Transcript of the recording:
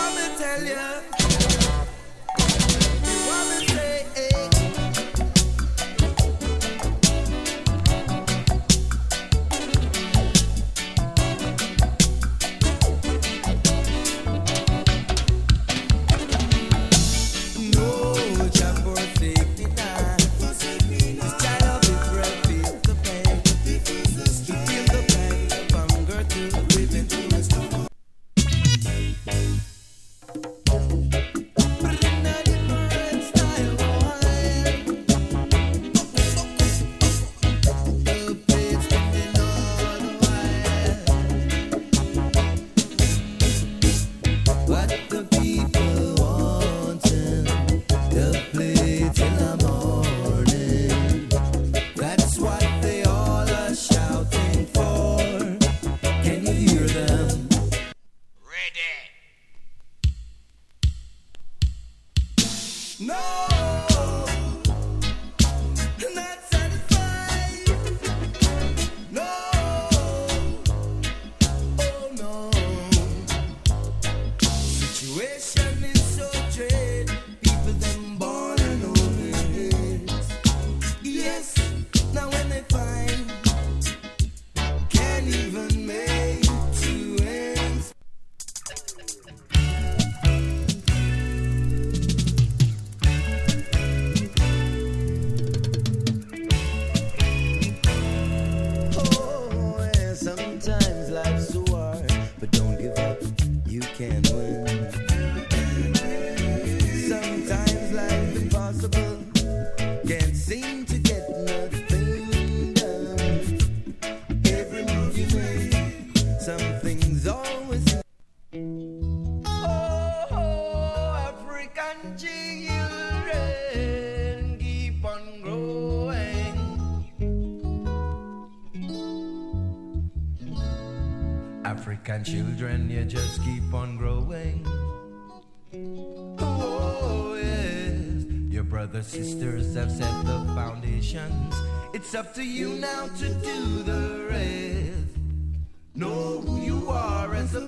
want me tell you? You want me say, hey. African children, you just keep on growing. Oh, yes. Your brothers, sisters have set the foundations. It's up to you now to do the rest. Know who you are as a